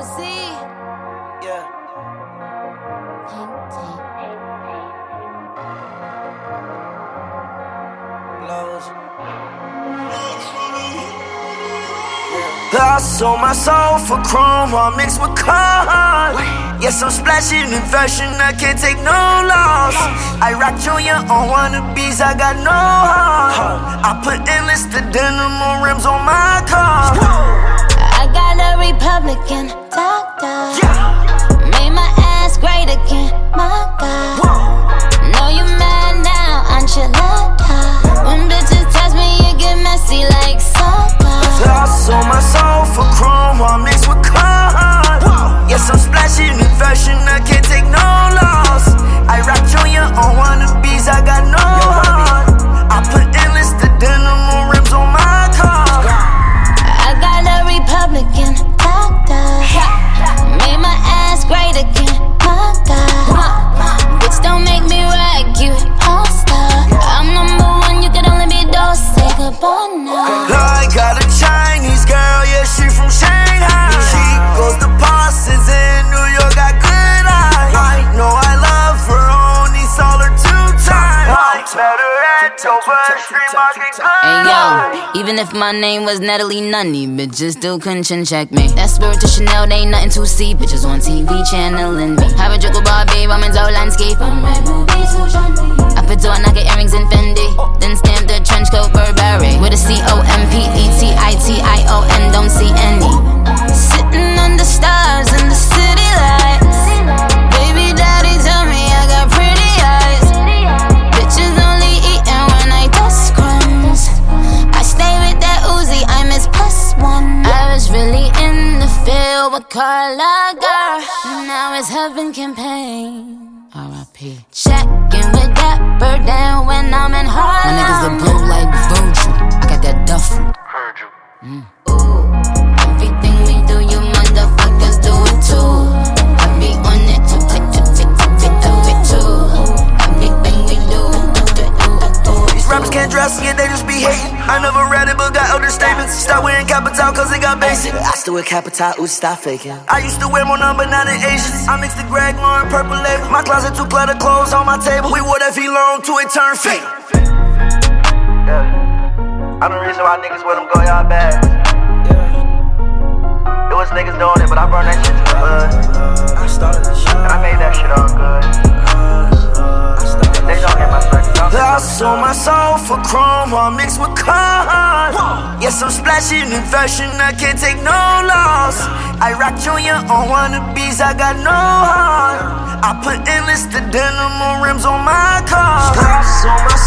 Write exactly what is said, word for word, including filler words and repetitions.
Z. Yeah. Blows. I sold my soul for chrome, all mixed with cars. Yes, I'm splashing in fashion, I can't take no loss. I rock Junior on wannabes, I got no heart. I put endless to denim on rims on my car. I got a Republican doctor. Made my ass great again, my God. Know you mad now, enchilada. When bitches touch me, it get messy like soda. I sold my soul for chrome, all mixed with cars. Yes, I'm splashing in fashion, I can't take no loss. I rock Junior on wannabes, I got no heart. I put endless to denim on rims on my car. I got a Republican doctor. Made my ass great again, my God. Bitch, don't make me rag you, all star. I'm number one, you can only be Dose Gabbana. I got a Chinese girl, yeah, she from Shanghai. She goes to Parsons in New York, got good eyes. I know I love her, only saw her two times. I met her at Dover Street Market. Hey yo, even if my name was Natalie Nunny, bitches still couldn't chin check me. That spirit to Chanel, they ain't nothing to see. Bitches on T V channeling me. Have a joke about babe, I'm in landscape. I put door knocker earrings in Fendi. Then stamp the trench coat Burberry with a C O M P E T I T I O N, don't see any. Sitting under stars in the city lights. Baby daddy tell me I got pretty eyes. Bitches only eating when I dust crumbs. I stay with that Uzi, I miss plus one. I was really in the field with Carla, girl. Now it's heaven campaign. R I P Checkin' with that bird down when I'm in Harlem. My niggas look blue like Virgil. I got that duffel. Heard you. Mm. Ooh, everything we do, you motherfuckers do it too. I be on it too, tick, tick, tick, tick, tick, do it too. Everything we do, do it, do it, do it. These rappers can't dress it, they just be hating. I never read it, but got elder statements. Start wearing Capital, cause it got basic. I still wear Capital, ooh, stop faking. I used to wear more number, not in Asians. I mixed the Greg Lauren purple label. My closet too cluttered, clothes on my table. We wore that V-Long till it turned fake. Yeah. I'm the reason why niggas with them go y'all bad. Yeah. It was niggas doing it, but I burned that shit to the hood. I started the shit, and I made that shit all good. They don't get my strength. I sold my soul for chrome, all mixed with cars. Yes, I'm splashing in fashion, I can't take no loss. I rock Junior on wannabes, I got no heart. I put endless to denim on rims on my car. I sold my